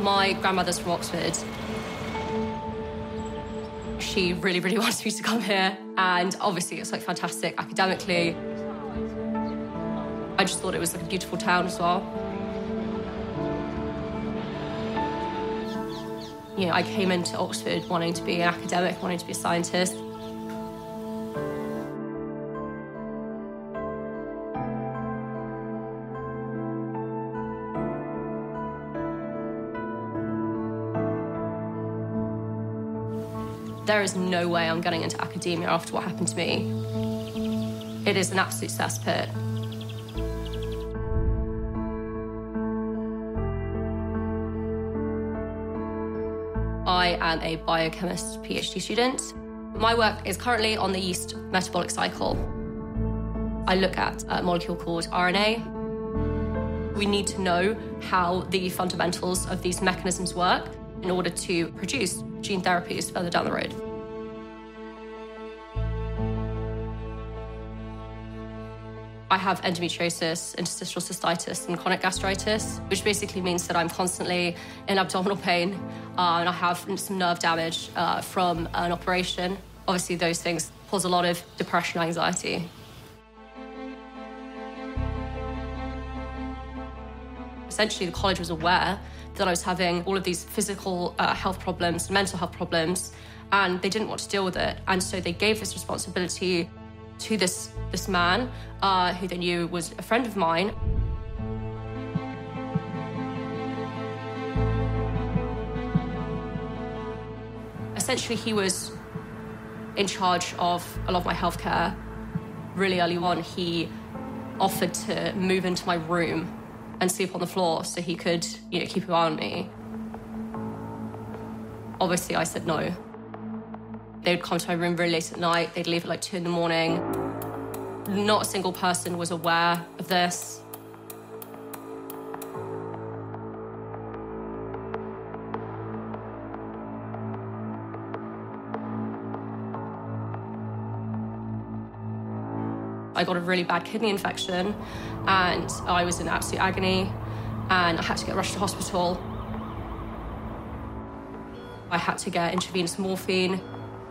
My grandmother's from Oxford. She really, really wanted me to come here. And obviously it's like fantastic academically. I just thought it was like a beautiful town as well. You know, I came into Oxford wanting to be an academic, wanting to be a scientist. There is no way I'm getting into academia after what happened to me. It is an absolute cesspit. I am a biochemist PhD student. My work is currently on the yeast metabolic cycle. I look at a molecule called RNA. We need to know how the fundamentals of these mechanisms work in order to produce gene therapies further down the road. I have endometriosis, interstitial cystitis, and chronic gastritis, which basically means that I'm constantly in abdominal pain, and I have some nerve damage from an operation. Obviously, those things cause a lot of depression and anxiety. Essentially, the college was aware that I was having all of these physical health problems and mental health problems, and they didn't want to deal with it. And so they gave this responsibility to this man who they knew was a friend of mine. Essentially, he was in charge of a lot of my healthcare. Really early on, he offered to move into my room and sleep on the floor so he could, you know, keep an eye on me. Obviously, I said no. They would come to my room really late at night. They'd leave at like 2 a.m. Not a single person was aware of this. I got a really bad kidney infection and I was in absolute agony and I had to get rushed to hospital. I had to get intravenous morphine.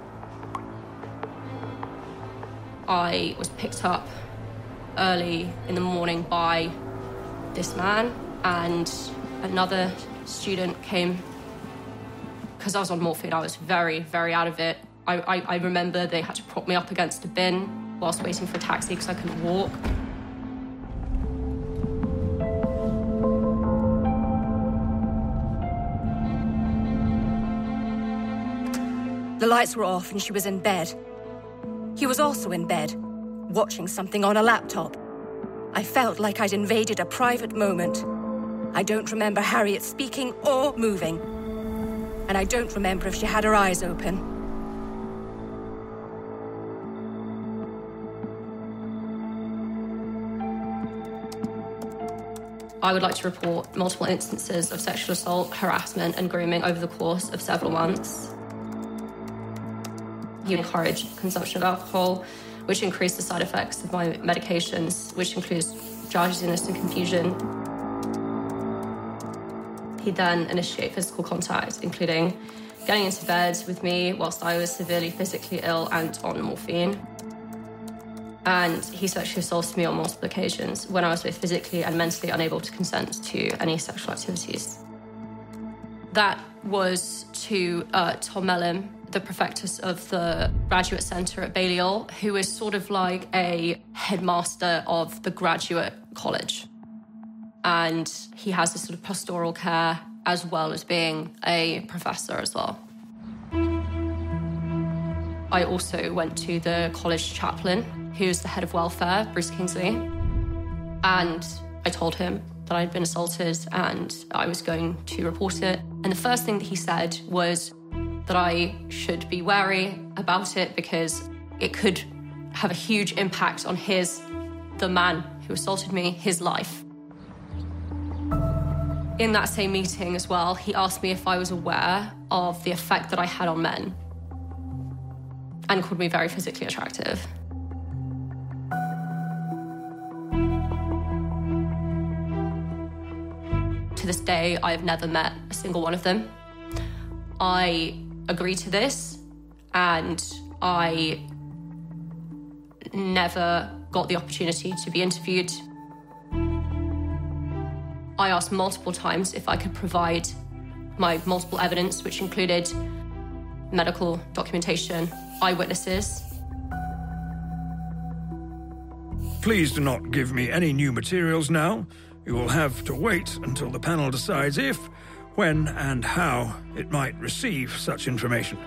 I was picked up early in the morning by this man, and another student came. Because I was on morphine, I was very, very out of it. I remember they had to prop me up against a bin whilst waiting for a taxi because I couldn't walk. The lights were off and she was in bed. He was also in bed, watching something on a laptop. I felt like I'd invaded a private moment. I don't remember Harriet speaking or moving. And I don't remember if she had her eyes open. I would like to report multiple instances of sexual assault, harassment, and grooming over the course of several months. He encouraged consumption of alcohol, which increased the side effects of my medications, which includes drowsiness and confusion. He then initiated physical contact, including getting into bed with me whilst I was severely physically ill and on morphine. And he sexually assaulted me on multiple occasions when I was both physically and mentally unable to consent to any sexual activities. That was to Tom Mellon, the prefectus of the graduate centre at Balliol, who is sort of like a headmaster of the graduate college. And he has this sort of pastoral care as well as being a professor as well. I also went to the college chaplain, who's the head of welfare, Bruce Kingsley, and I told him that I'd been assaulted and I was going to report it. And the first thing that he said was that I should be wary about it because it could have a huge impact on the man who assaulted me, his life. In that same meeting as well, he asked me if I was aware of the effect that I had on men and called me very physically attractive. To to this day, I have never met a single one of them. I agreed to this, and I never got the opportunity to be interviewed. I asked multiple times if I could provide my multiple evidence, which included medical documentation, eyewitnesses. Please do not give me any new materials now. You will have to wait until the panel decides if, when, and how it might receive such information.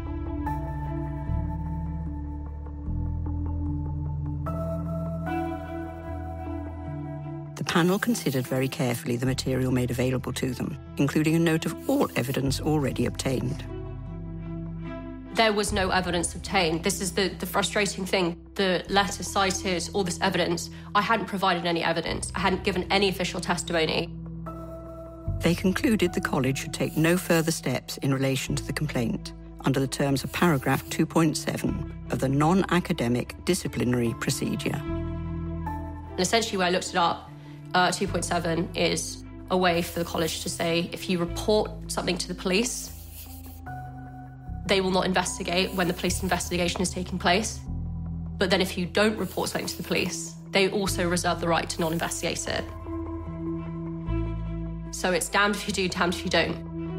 The panel considered very carefully the material made available to them, including a note of all evidence already obtained. There was no evidence obtained. This is the frustrating thing. The letter cited all this evidence. I hadn't provided any evidence. I hadn't given any official testimony. They concluded the college should take no further steps in relation to the complaint under the terms of paragraph 2.7 of the non-academic disciplinary procedure. And essentially, when I looked it up, 2.7 is a way for the college to say, if you report something to the police, they will not investigate when the police investigation is taking place. But then if you don't report something to the police, they also reserve the right to not investigate it. So it's damned if you do, damned if you don't.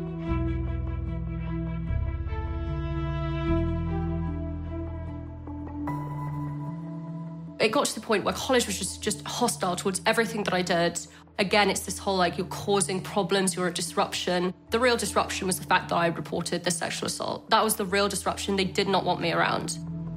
It got to the point where college was just hostile towards everything that I did. Again, it's this whole, you're causing problems, you're a disruption. The real disruption was the fact that I reported the sexual assault. That was the real disruption. They did not want me around.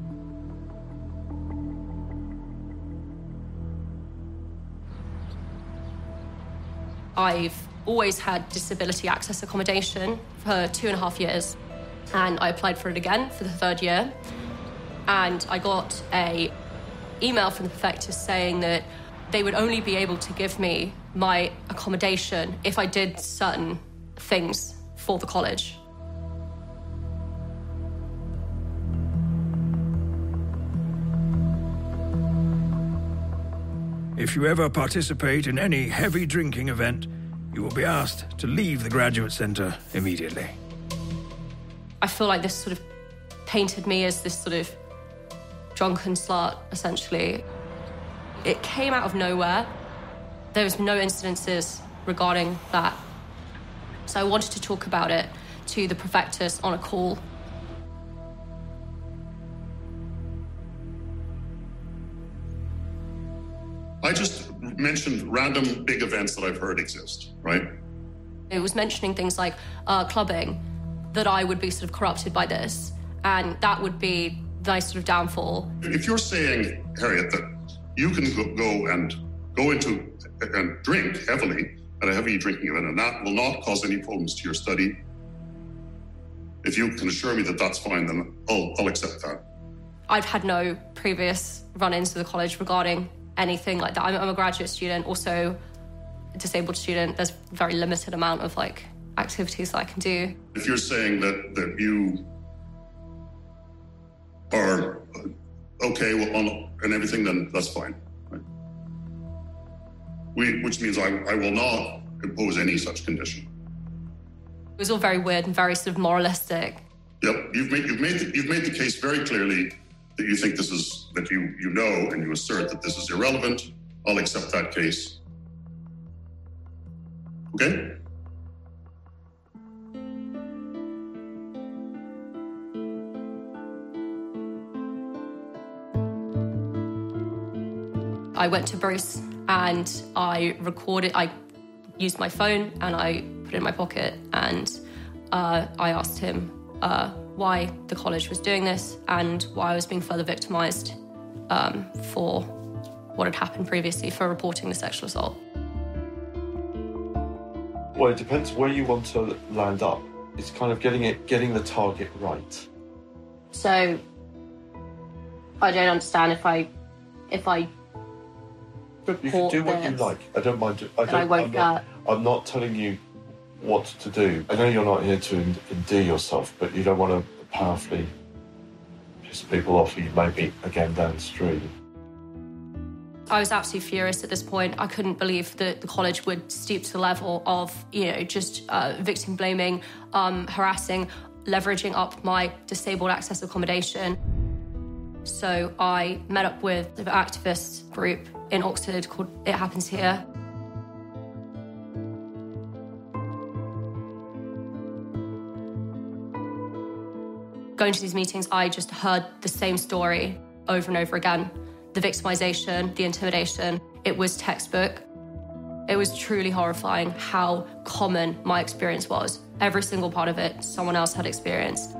I've always had disability access accommodation for 2.5 years, and I applied for it again for the 3rd year. And I got an email from the prefectus saying that they would only be able to give me my accommodation if I did certain things for the college. If you ever participate in any heavy drinking event, you will be asked to leave the graduate centre immediately. I feel like this sort of painted me as this sort of drunken slut, essentially. It came out of nowhere. There was no incidences regarding that. So I wanted to talk about it to the prefectus on a call. I just mentioned random big events that I've heard exist, right? It was mentioning things like clubbing, that I would be sort of corrupted by this, and that would be the sort of downfall. If you're saying, Harriet, that you can go into and drink heavily at a heavy drinking event, and that will not cause any problems to your study, if you can assure me that that's fine, then I'll accept that. I've had no previous run-ins to the college regarding anything like that. I'm a graduate student, also a disabled student. There's a very limited amount of activities that I can do. If you're saying that you are okay and everything, then that's fine. Right? Which means I will not impose any such condition. It was all very weird and very sort of moralistic. Yep, you've made the case very clearly that you think this is, that you know and you assert that this is irrelevant. I'll accept that case. Okay? I went to Bruce and I used my phone and I put it in my pocket, and I asked him why the college was doing this and why I was being further victimised for what had happened previously for reporting the sexual assault. Well, it depends where you want to land up. It's kind of getting the target right. So I don't understand if I report you can do what you like. I don't mind. I'm not telling you what to do. I know you're not here to endear yourself, but you don't want to powerfully piss people off who you may meet again downstream. I was absolutely furious at this point. I couldn't believe that the college would stoop to the level of, just victim blaming, harassing, leveraging up my disabled access accommodation. So I met up with an activist group in Oxford called It Happens Here. Going to these meetings, I just heard the same story over and over again. The victimization, the intimidation, it was textbook. It was truly horrifying how common my experience was. Every single part of it, someone else had experienced.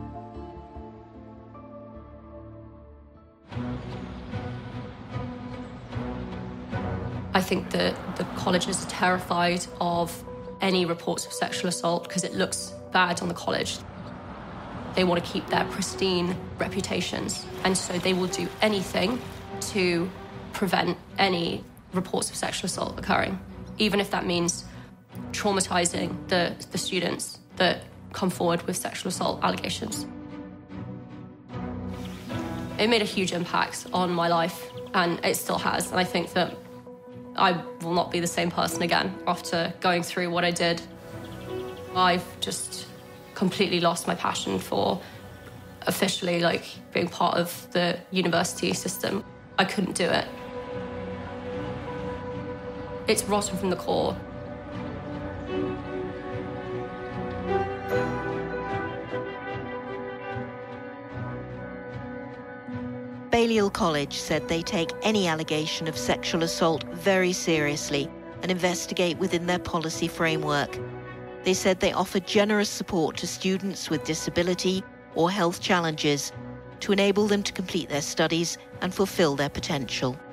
I think that the colleges are terrified of any reports of sexual assault because it looks bad on the college. They want to keep their pristine reputations, and so they will do anything to prevent any reports of sexual assault occurring, even if that means traumatizing the students that come forward with sexual assault allegations. It made a huge impact on my life, and it still has, and I think that I will not be the same person again after going through what I did. I've just completely lost my passion for officially being part of the university system. I couldn't do it. It's rotten from the core. Balliol College said they take any allegation of sexual assault very seriously and investigate within their policy framework. They said they offer generous support to students with disability or health challenges to enable them to complete their studies and fulfill their potential.